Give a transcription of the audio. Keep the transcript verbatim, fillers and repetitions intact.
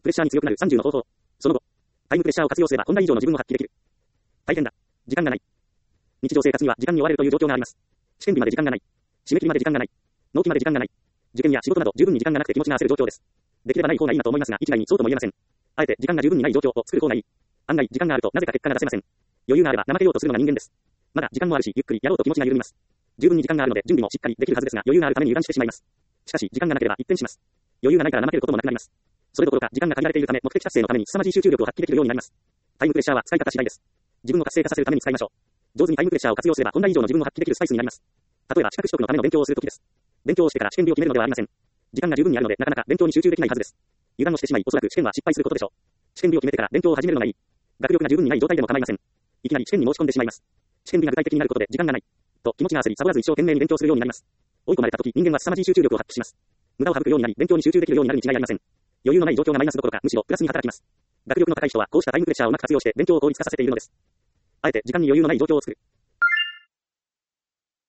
プレッシャーに強くなるさんじゅうの方法。その後、タイムプレッシャーを活用すれば本来以上の自分を発揮できる。大変だ。時間がない。日常生活には時間に追われるという状況があります。試験日まで時間がない。締め切りまで時間がない。納期まで時間がない。受験や仕事など十分に時間がなくて気持ちが焦る状況です。できればない方がいいなと思いますが、一概にそうとも言えません。あえて時間が十分にない状況を作る方がいい。案外時間があるとなぜか結果が出せません。余裕があれば怠けようとするのが人間です。まだ時間もあるし、ゆっくりやろうと気持ちが緩みます。十分に時間があるので準備もしっかりできるはずですが、余裕があるために油断してしまいます。しかし時間がなければ一転します。余裕がないから怠けることもなくなります。それどころか時間が限られているため目的達成のために凄まじい集中力を発揮できるようになります。タイムプレッシャーは使い方次第です。自分を活性化させるために使いましょう。上手にタイムプレッシャーを活用すれば本来以上の自分を発揮できるスパイスになります。例えば資格取得のための勉強をするときです。勉強をしてから試験日を決めるのではありません。時間が十分にあるのでなかなか勉強に集中できないはずです。油断をしてしまいおそらく試験は失敗することでしょう。試験日を決めてから勉強を始めるのがいい。学力が十分にない状態でも構いません。いきなり試験に申し込んでしまいます。試験日が具体的になることで時間がないと気持ちが焦りサボらず一生懸命に勉強するようになります。追い込まれた時人間は凄まじい集中力を発揮します。無駄を省くようになり勉強に集中できるようになるに違いありません。余裕のない状況がマイナスどころかむしろプラスに働きます。学力の高い人はこうしたタイムプレッシャーをうまく活用して勉強を効率化させているのです。あえて時間に余裕のない状況を作る。